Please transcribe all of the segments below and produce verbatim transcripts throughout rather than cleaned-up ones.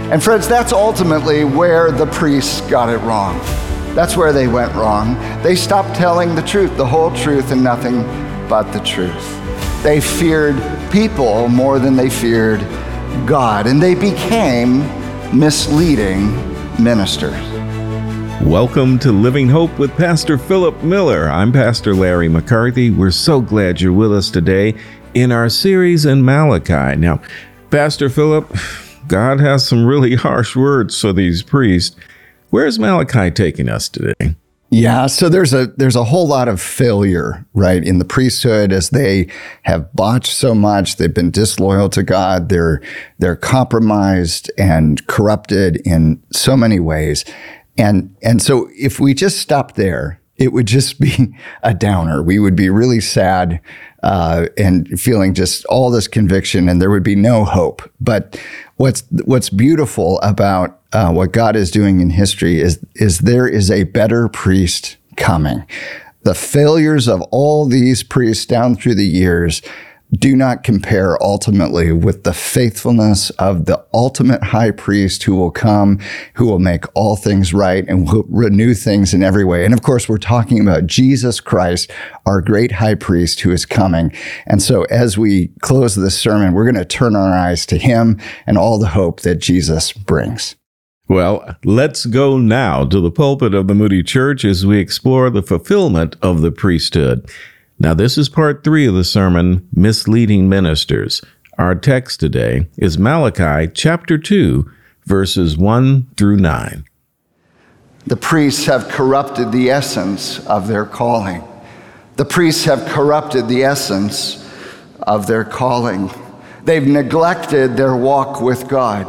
And friends, that's ultimately where the priests got it wrong. That's where they went wrong. They stopped telling the truth, the whole truth, and nothing but the truth. They feared people more than they feared God, and they became misleading ministers. Welcome to Living Hope with Pastor Philip Miller. I'm Pastor Larry McCarthy. We're so glad you're with us today in our series in Malachi. Now, Pastor Philip, God has some really harsh words for these priests. Where's Malachi taking us today? Yeah, so there's a there's a whole lot of failure, right, in the priesthood as they have botched so much. They've been disloyal to God. They're they're compromised and corrupted in so many ways. And and so if we just stopped there, it would just be a downer. We would be really sad uh, and feeling just all this conviction, and there would be no hope. But what's what's beautiful about uh, what God is doing in history is is there is a better priest coming. The failures of all these priests down through the years do not compare ultimately with the faithfulness of the ultimate high priest who will come, who will make all things right and will renew things in every way. And of course, we're talking about Jesus Christ, our great high priest who is coming. And so as we close this sermon, we're going to turn our eyes to him and all the hope that Jesus brings. Well, let's go now to the pulpit of the Moody Church as we explore the fulfillment of the priesthood. Now, this is part three of the sermon, Misleading Ministers. Our text today is Malachi chapter two, verses one through nine. The priests have corrupted the essence of their calling. The priests have corrupted the essence of their calling. They've neglected their walk with God.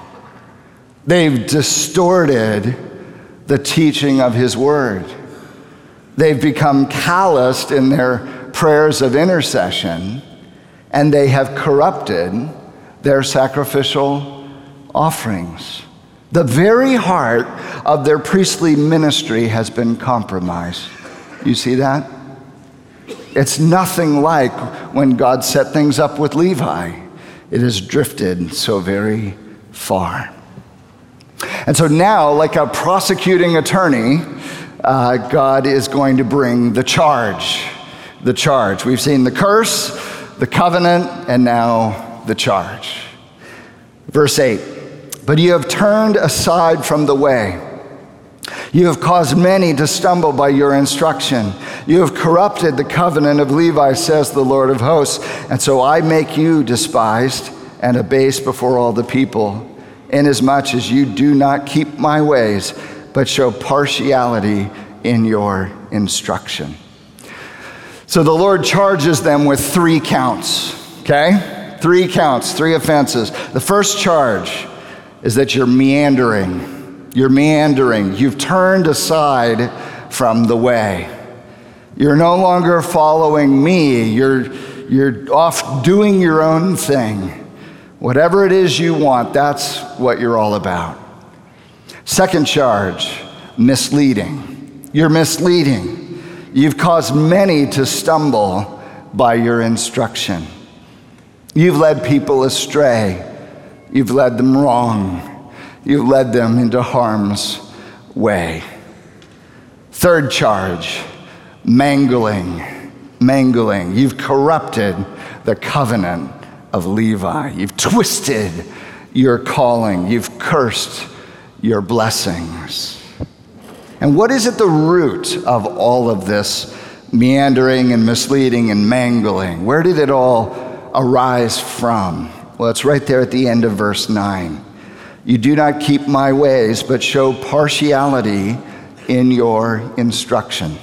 They've distorted the teaching of His Word. They've become calloused in their prayers of intercession, and they have corrupted their sacrificial offerings. The very heart of their priestly ministry has been compromised. You see that? It's nothing like when God set things up with Levi. It has drifted so very far. And so now, like a prosecuting attorney, Uh, God is going to bring the charge. The charge. We've seen the curse, the covenant, and now the charge. Verse eight, but you have turned aside from the way. You have caused many to stumble by your instruction. You have corrupted the covenant of Levi, says the Lord of hosts. And so I make you despised and abased before all the people, inasmuch as you do not keep my ways, but show partiality in your instruction. So the Lord charges them with three counts, okay? Three counts, three offenses. The first charge is that you're meandering. You're meandering. You've turned aside from the way. You're no longer following me. You're, you're off doing your own thing. Whatever it is you want, that's what you're all about. Second charge, misleading. You're misleading. You've caused many to stumble by your instruction. You've led people astray. You've led them wrong. You've led them into harm's way. Third charge, mangling. Mangling. You've corrupted the covenant of Levi. You've twisted your calling. You've cursed your blessings. And what is at the root of all of this meandering and misleading and mangling? Where did it all arise from? Well, it's right there at the end of verse nine. You do not keep my ways, but show partiality in your instruction.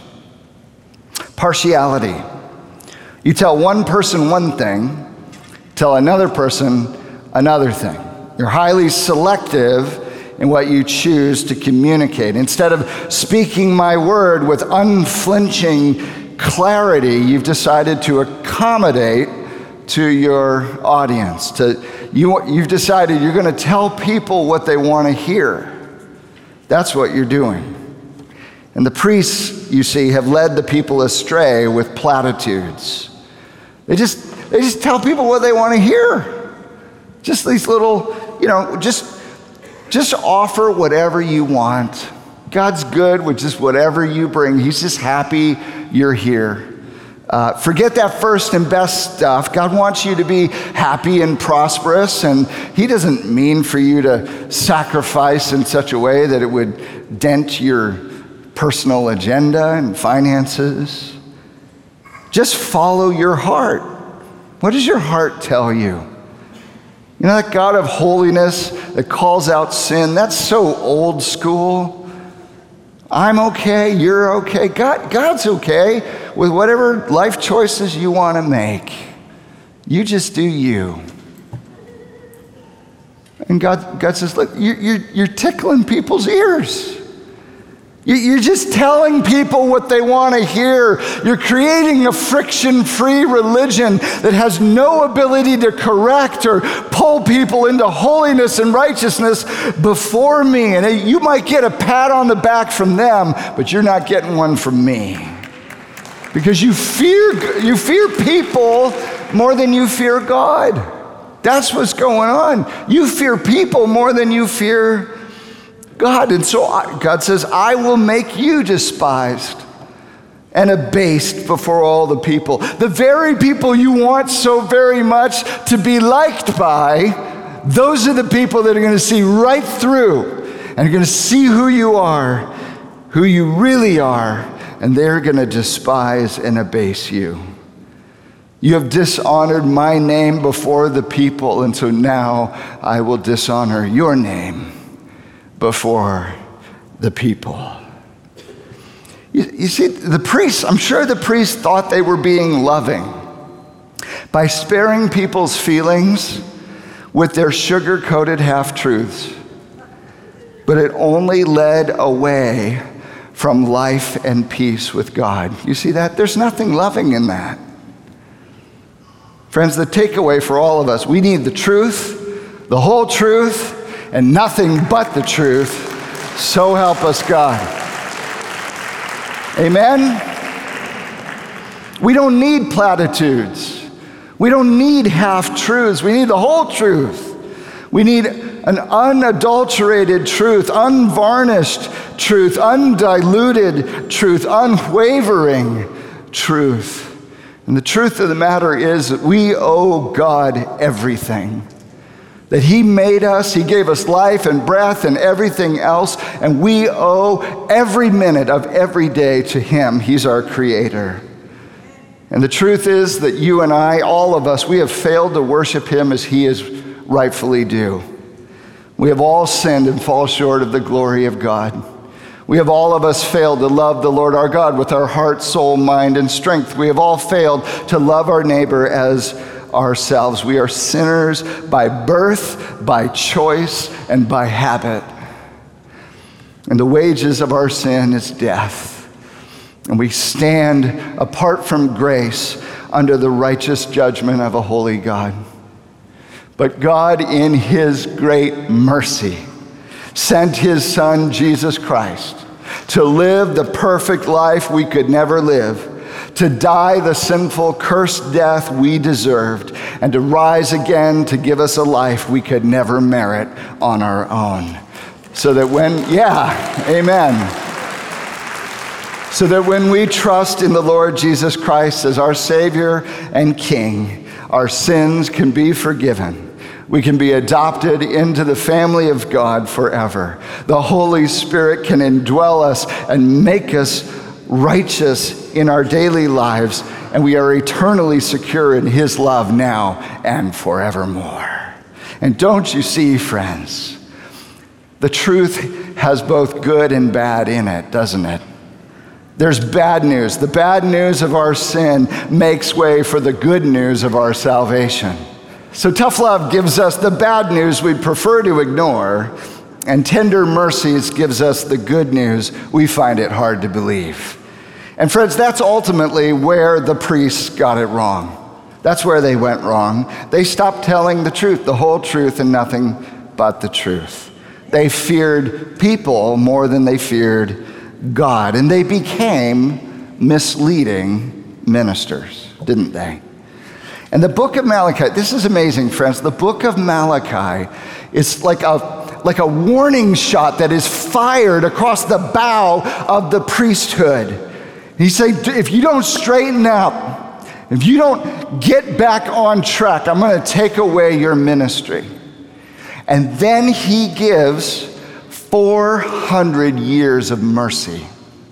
Partiality. You tell one person one thing, tell another person another thing. You're highly selective in what you choose to communicate. Instead of speaking my word with unflinching clarity, you've decided to accommodate to your audience. To, you, you've decided you're going to tell people what they want to hear. That's what you're doing. And the priests, you see, have led the people astray with platitudes. They just, they just tell people what they want to hear. Just these little, you know, just Just offer whatever you want. God's good with just whatever you bring. He's just happy you're here. Uh, forget that first and best stuff. God wants you to be happy and prosperous, and he doesn't mean for you to sacrifice in such a way that it would dent your personal agenda and finances. Just follow your heart. What does your heart tell you? You know, that God of holiness that calls out sin, that's so old school. I'm okay, you're okay. God, God's okay with whatever life choices you want to make. You just do you. And God, God says, look, you're, you're, you're tickling people's ears. You're just telling people what they want to hear. You're creating a friction-free religion that has no ability to correct or pull people into holiness and righteousness before me. And you might get a pat on the back from them, but you're not getting one from me. Because you fear, you fear people more than you fear God. That's what's going on. You fear people more than you fear God. And so I, God says, I will make you despised and abased before all the people. The very people you want so very much to be liked by, those are the people that are going to see right through and are going to see who you are, who you really are, and they're going to despise and abase you. You have dishonored my name before the people, and so now I will dishonor your name before the people. You, you see, the priests, I'm sure the priests thought they were being loving by sparing people's feelings with their sugar-coated half-truths, but it only led away from life and peace with God. You see that? There's nothing loving in that. Friends, the takeaway for all of us, we need the truth, the whole truth, and nothing but the truth. So help us God. Amen? We don't need platitudes. We don't need half-truths. We need the whole truth. We need an unadulterated truth, unvarnished truth, undiluted truth, unwavering truth. And the truth of the matter is that we owe God everything. That he made us, he gave us life and breath and everything else, and we owe every minute of every day to him. He's our creator. And the truth is that you and I, all of us, we have failed to worship him as he is rightfully due. We have all sinned and fall short of the glory of God. We have all of us failed to love the Lord our God with our heart, soul, mind, and strength. We have all failed to love our neighbor as ourselves. We are sinners by birth, by choice, and by habit. And the wages of our sin is death. And we stand apart from grace under the righteous judgment of a holy God. But God, in his great mercy, sent his son, Jesus Christ, to live the perfect life we could never live, to die the sinful, cursed death we deserved, and to rise again to give us a life we could never merit on our own. So that when, yeah, amen. So that when we trust in the Lord Jesus Christ as our Savior and King, our sins can be forgiven. We can be adopted into the family of God forever. The Holy Spirit can indwell us and make us righteous in our daily lives, and we are eternally secure in his love now and forevermore. And don't you see, friends, the truth has both good and bad in it, doesn't it? There's bad news. The bad news of our sin makes way for the good news of our salvation. So tough love gives us the bad news we'd prefer to ignore, and tender mercies gives us the good news we find it hard to believe. And friends, that's ultimately where the priests got it wrong. That's where they went wrong. They stopped telling the truth, the whole truth, and nothing but the truth. They feared people more than they feared God, and they became misleading ministers, didn't they? And the book of Malachi, this is amazing, friends. The book of Malachi is like a, like a warning shot that is fired across the bow of the priesthood. He said, if you don't straighten up, if you don't get back on track, I'm going to take away your ministry. And then he gives four hundred years of mercy.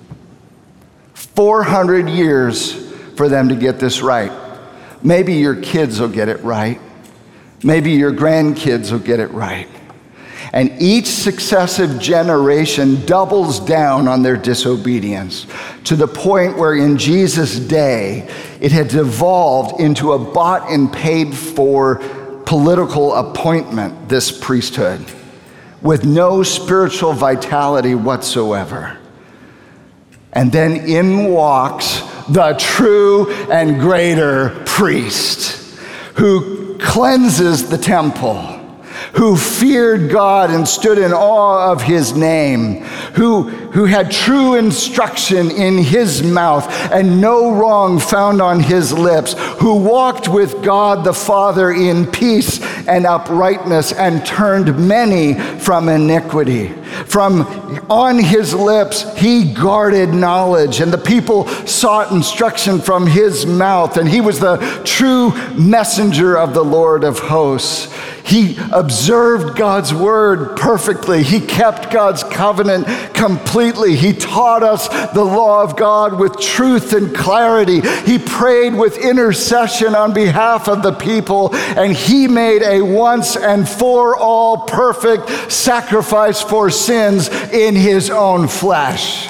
four hundred years for them to get this right. Maybe your kids will get it right. Maybe your grandkids will get it right. And each successive generation doubles down on their disobedience to the point where in Jesus' day, it had devolved into a bought and paid for political appointment, this priesthood, with no spiritual vitality whatsoever. And then in walks the true and greater priest who cleanses the temple, who feared God and stood in awe of his name, who, who had true instruction in his mouth and no wrong found on his lips, who walked with God the Father in peace and uprightness and turned many from iniquity. From on his lips he guarded knowledge, and the people sought instruction from his mouth, and he was the true messenger of the Lord of hosts. He observed God's word perfectly. He kept God's covenant completely. He taught us the law of God with truth and clarity. He prayed with intercession on behalf of the people, and he made a once and for all perfect sacrifice for sins in his own flesh.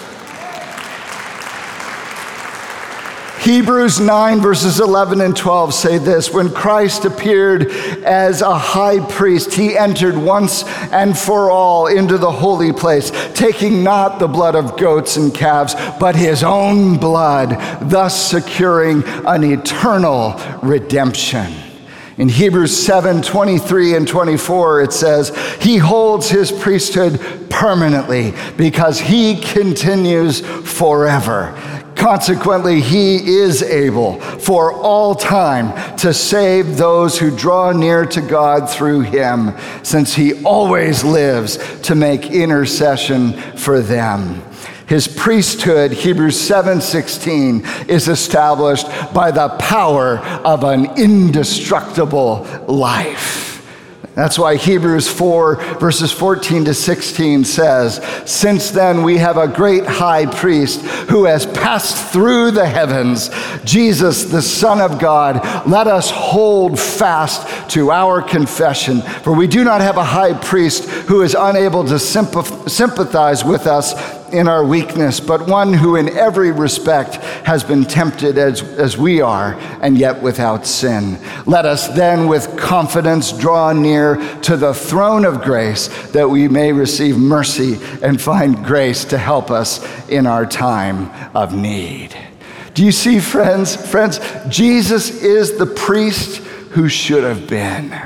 Hebrews nine verses eleven and twelve say this: when Christ appeared as a high priest, he entered once and for all into the holy place, taking not the blood of goats and calves, but his own blood, thus securing an eternal redemption. In Hebrews seven twenty-three and twenty-four, it says, he holds his priesthood permanently because he continues forever. Consequently, he is able for all time to save those who draw near to God through him, since he always lives to make intercession for them. His priesthood, Hebrews seven sixteen, is established by the power of an indestructible life. That's why Hebrews four, verses fourteen to sixteen says, since then we have a great high priest who has passed through the heavens, Jesus, the Son of God. Let us hold fast to our confession, for we do not have a high priest who is unable to sympath- sympathize with us in our weakness, but one who in every respect has been tempted as, as we are, and yet without sin. Let us then with confidence draw near to the throne of grace, that we may receive mercy and find grace to help us in our time of need. Do you see, friends? Friends, Jesus is the priest who should have been.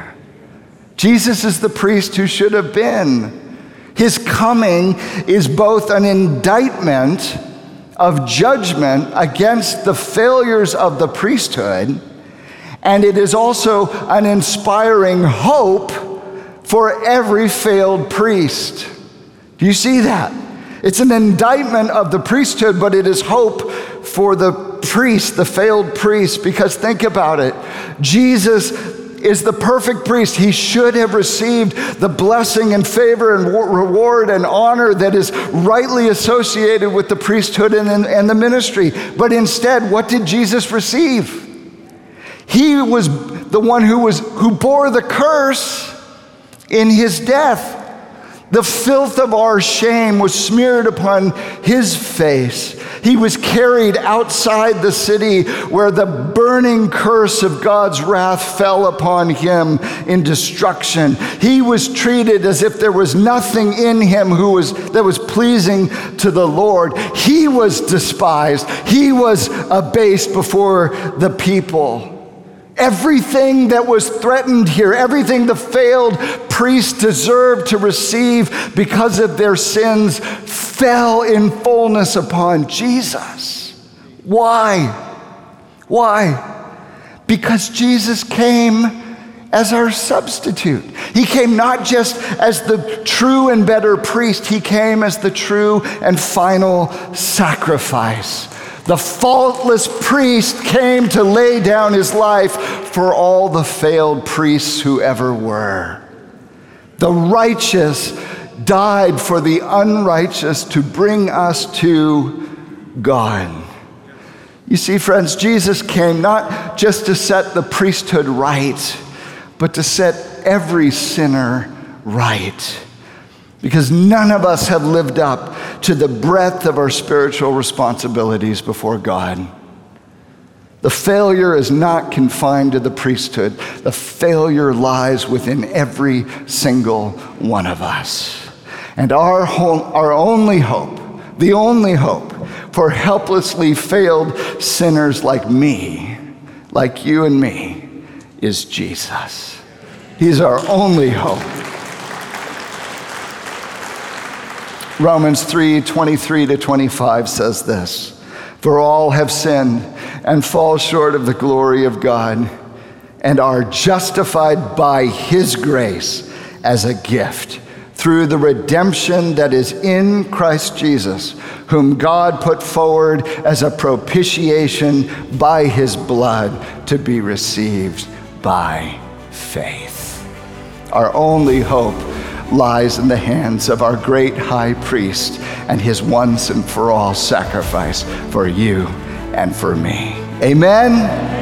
Jesus is the priest who should have been. His coming is both an indictment of judgment against the failures of the priesthood, and it is also an inspiring hope for every failed priest. Do you see that? It's an indictment of the priesthood, but it is hope for the priest, the failed priest, because think about it. Jesus is the perfect priest. He should have received the blessing and favor and reward and honor that is rightly associated with the priesthood and, and the ministry. But instead, what did Jesus receive? He was the one who was who bore the curse in his death. The filth of our shame was smeared upon his face. He was carried outside the city where the burning curse of God's wrath fell upon him in destruction. He was treated as if there was nothing in him who was that was pleasing to the Lord. He was despised. He was abased before the people. Everything that was threatened here, everything the failed priests deserved to receive because of their sins, fell in fullness upon Jesus. Why? Why? Because Jesus came as our substitute. He came not just as the true and better priest, he came as the true and final sacrifice. The faultless priest came to lay down his life for all the failed priests who ever were. The righteous died for the unrighteous to bring us to God. You see, friends, Jesus came not just to set the priesthood right, but to set every sinner right. Because none of us have lived up to the breadth of our spiritual responsibilities before God. The failure is not confined to the priesthood. The failure lies within every single one of us. And our, whole, our only hope, the only hope for helplessly failed sinners like me, like you and me, is Jesus. He's our only hope. Romans three, twenty-three to twenty-five says this, "For all have sinned and fall short of the glory of God and are justified by his grace as a gift through the redemption that is in Christ Jesus, whom God put forward as a propitiation by his blood to be received by faith." Our only hope lies in the hands of our great high priest and his once and for all sacrifice for you and for me. Amen?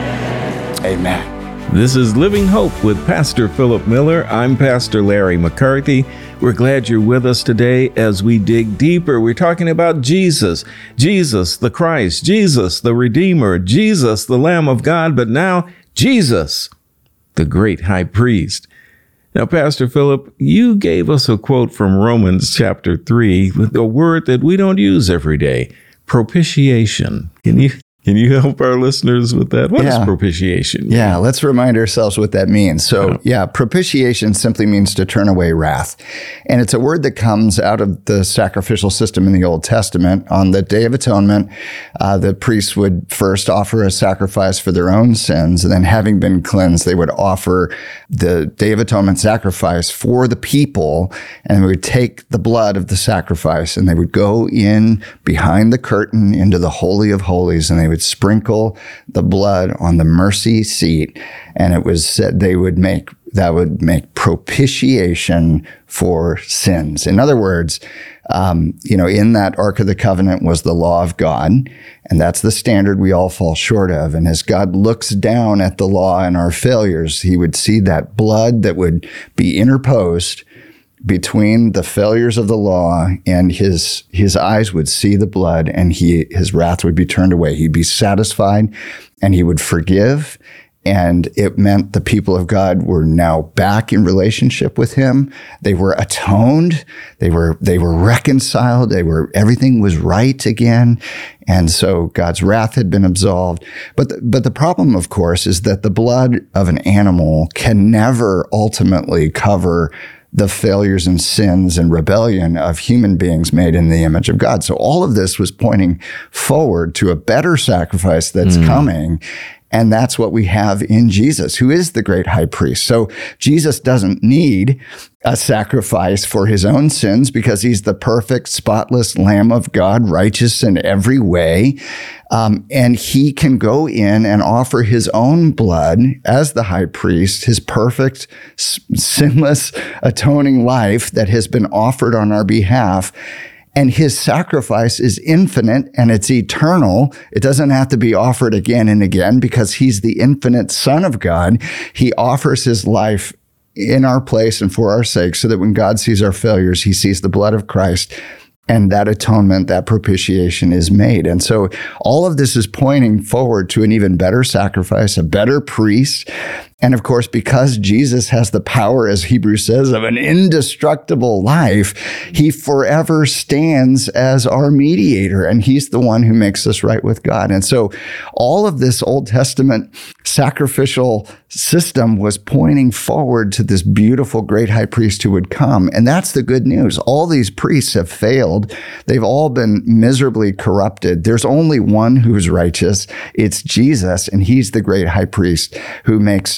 Amen. This is Living Hope with Pastor Philip Miller. I'm Pastor Larry McCarthy. We're glad you're with us today as we dig deeper. We're talking about Jesus, Jesus the Christ, Jesus the Redeemer, Jesus the Lamb of God, but now Jesus, the great high priest. Now, Pastor Philip, you gave us a quote from Romans chapter three with a word that we don't use every day, propitiation. Can you Can you help our listeners with that? What yeah. is propitiation? Yeah, let's remind ourselves what that means. So, yeah. yeah, propitiation simply means to turn away wrath. And it's a word that comes out of the sacrificial system in the Old Testament. On the Day of Atonement, uh, the priests would first offer a sacrifice for their own sins, and then having been cleansed, they would offer the Day of Atonement sacrifice for the people, and they would take the blood of the sacrifice, and they would go in behind the curtain into the Holy of Holies, and they would sprinkle the blood on the mercy seat, and it was said they would make that would make propitiation for sins. In other words, um, you know, in that Ark of the Covenant was the law of God, and that's the standard we all fall short of. And as God looks down at the law and our failures, he would see that blood that would be interposed between the failures of the law, and his his eyes would see the blood, and he his wrath would be turned away. He'd be satisfied, and he would forgive. And it meant the people of God were now back in relationship with him. They were atoned. They were they were reconciled. They were everything was right again. And so God's wrath had been absolved. But the, but the problem, of course, is that the blood of an animal can never ultimately cover the failures and sins and rebellion of human beings made in the image of God. So all of this was pointing forward to a better sacrifice that's mm. coming. And that's what we have in Jesus, who is the great high priest. So Jesus doesn't need a sacrifice for his own sins because he's the perfect, spotless Lamb of God, righteous in every way. Um, and he can go in and offer his own blood as the high priest, his perfect, sinless, atoning life that has been offered on our behalf. And his sacrifice is infinite and it's eternal. It doesn't have to be offered again and again because he's the infinite Son of God. He offers his life in our place and for our sake so that when God sees our failures, he sees the blood of Christ, and that atonement, that propitiation is made. And so all of this is pointing forward to an even better sacrifice, a better priest. And of course, because Jesus has the power, as Hebrews says, of an indestructible life, he forever stands as our mediator, and he's the one who makes us right with God. And so all of this Old Testament sacrificial system was pointing forward to this beautiful great high priest who would come. And that's the good news. All these priests have failed. They've all been miserably corrupted. There's only one who's righteous. It's Jesus, and he's the great high priest who makes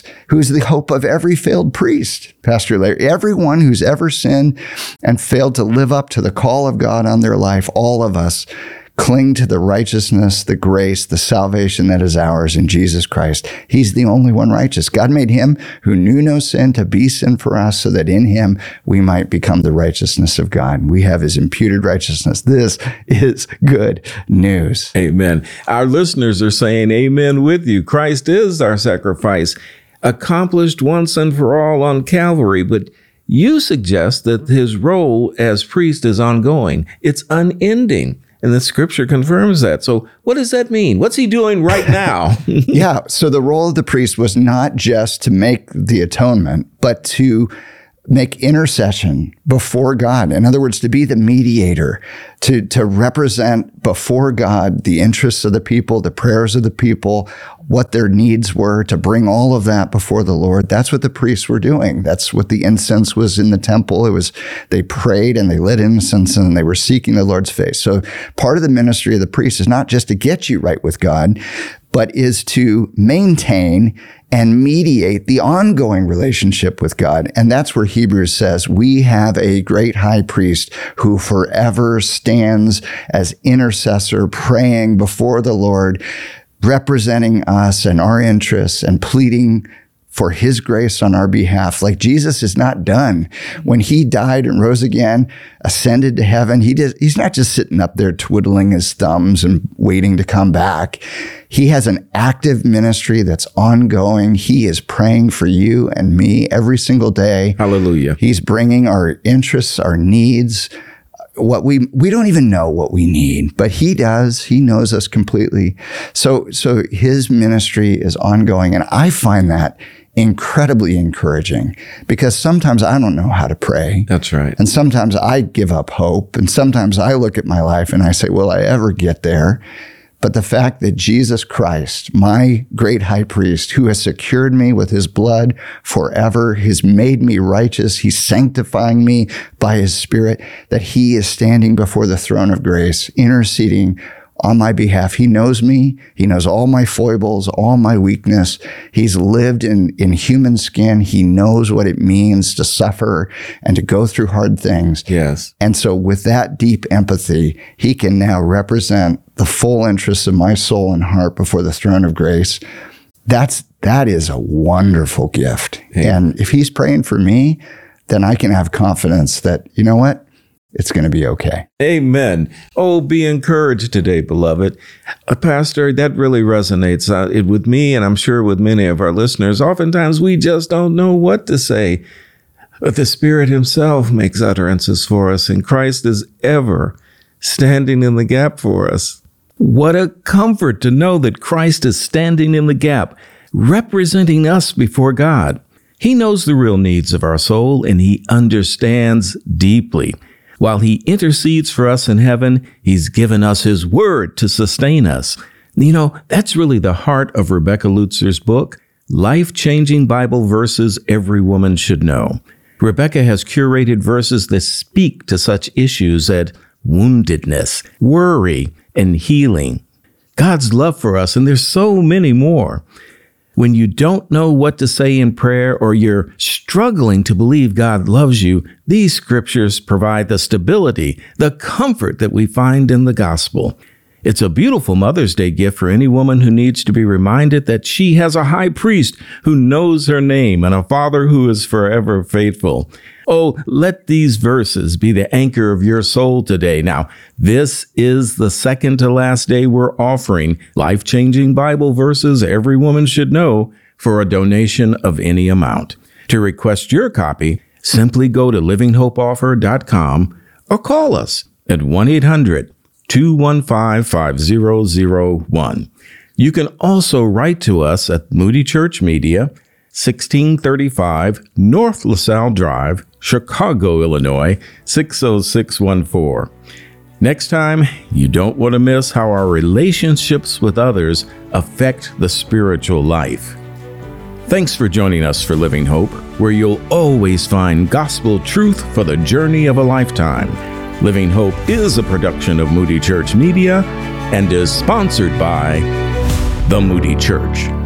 who's the hope of every failed priest, Pastor Larry. Everyone who's ever sinned and failed to live up to the call of God on their life, all of us cling to the righteousness, the grace, the salvation that is ours in Jesus Christ. He's the only one righteous. God made him who knew no sin to be sin for us so that in him we might become the righteousness of God. We have his imputed righteousness. This is good news. Amen. Our listeners are saying amen with you. Christ is our sacrifice, accomplished once and for all on Calvary, but you suggest that his role as priest is ongoing. It's unending. And the scripture confirms that. So what does that mean? What's he doing right now? Yeah. So the role of the priest was not just to make the atonement, but to make intercession before God. In other words, to be the mediator, to, to represent before God the interests of the people, the prayers of the people, what their needs were, to bring all of that before the Lord. That's what the priests were doing. That's what the incense was in the temple. It was, they prayed and they lit incense and they were seeking the Lord's face. So part of the ministry of the priest is not just to get you right with God, but is to maintain and mediate the ongoing relationship with God. And that's where Hebrews says, we have a great high priest who forever stands as intercessor, praying before the Lord, representing us and our interests and pleading for his grace on our behalf. Like Jesus is not done. When he died and rose again, ascended to heaven, he did, he's not just sitting up there twiddling his thumbs and waiting to come back. He has an active ministry that's ongoing. He is praying for you and me every single day. Hallelujah. He's bringing our interests, our needs, what we, we don't even know what we need, but he does. He knows us completely. So, so his ministry is ongoing. And I find that incredibly encouraging because sometimes I don't know how to pray. That's right. And sometimes I give up hope. And sometimes I look at my life and I say, will I ever get there? But the fact that Jesus Christ, my great high priest, who has secured me with his blood forever, he's made me righteous, he's sanctifying me by his Spirit, that he is standing before the throne of grace, interceding on my behalf. He knows me. He knows all my foibles, all my weakness. He's lived in, in human skin. He knows what it means to suffer and to go through hard things. Yes. And so with that deep empathy, he can now represent the full interests of my soul and heart before the throne of grace. That's, that is a wonderful gift. Yeah. And if he's praying for me, then I can have confidence that, you know what? It's going to be okay. Amen. Oh, be encouraged today, beloved. Uh, Pastor, that really resonates uh, it with me, and I'm sure with many of our listeners. Oftentimes, we just don't know what to say. But the Spirit himself makes utterances for us, and Christ is ever standing in the gap for us. What a comfort to know that Christ is standing in the gap, representing us before God. He knows the real needs of our soul, and he understands deeply. While he intercedes for us in heaven, he's given us his word to sustain us. You know, that's really the heart of Rebecca Lutzer's book, Life-Changing Bible Verses Every Woman Should Know. Rebecca has curated verses that speak to such issues as woundedness, worry, and healing. God's love for us, and there's so many more. When you don't know what to say in prayer or you're struggling to believe God loves you, these scriptures provide the stability, the comfort that we find in the gospel. It's a beautiful Mother's Day gift for any woman who needs to be reminded that she has a high priest who knows her name and a Father who is forever faithful. Oh, let these verses be the anchor of your soul today. Now, this is the second to last day we're offering life-changing Bible verses every woman should know for a donation of any amount. To request your copy, simply go to living hope offer dot com or call us at one eight hundred two one five five zero zero one. You can also write to us at Moody Church Media, sixteen thirty-five North LaSalle Drive, Chicago, Illinois, six oh six one four. Next time, you don't want to miss how our relationships with others affect the spiritual life. Thanks for joining us for Living Hope, where you'll always find gospel truth for the journey of a lifetime. Living Hope is a production of Moody Church Media and is sponsored by the Moody Church.